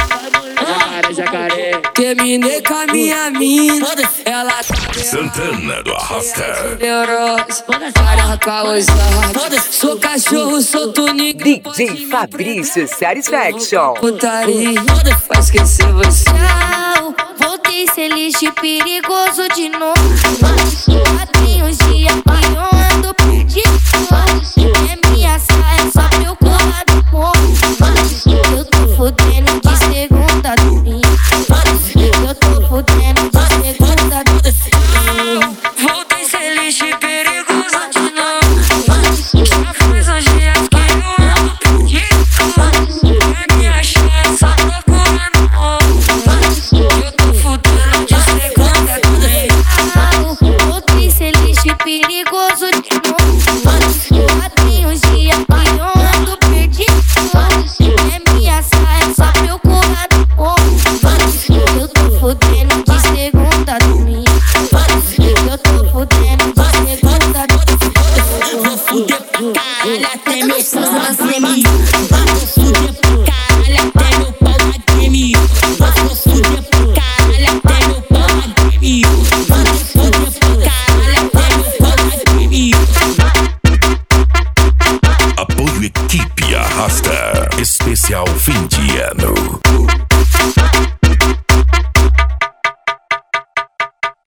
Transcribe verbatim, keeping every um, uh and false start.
Jacaré, jacaré. Terminei com a minha mina, ela tá Santana do Arrasta. neurosa, cara causada. Sou cachorro, sou tunico. D J Fabrício Satisfaction. Putaria, pra esquecer você. Não, voltei ser lixo perigoso de novo. Já tem uns dias que eu ando perdido. É minha saia só pra eu colar do povo. Eu tô fudendo de segunda a domingo. Eu tô fudendo de segunda a domingo. Voltei ser lixo perigoso de novo. Já faz uns dias que eu ando perdido. É minha chance só procurando novo. Eu tô fudendo de segunda a domingo. Voltei ser lixo perigoso de novo. Já tem uns dias que eu ando perdido. É minha saia só pra eu colar do povo. Eu tô fudendo de segunda a domingo. Eu tô fudendo de segunda a domingo. Vou fuder pra caralho até meu pau na treme. Vou fuder pra caralho até meu pau na treme. Vou fuder pra caralho até meu pau na treme. Vou fuder pra caralho até meu pau na treme. Apoio Equipe Arrasta. Especial fim de ano.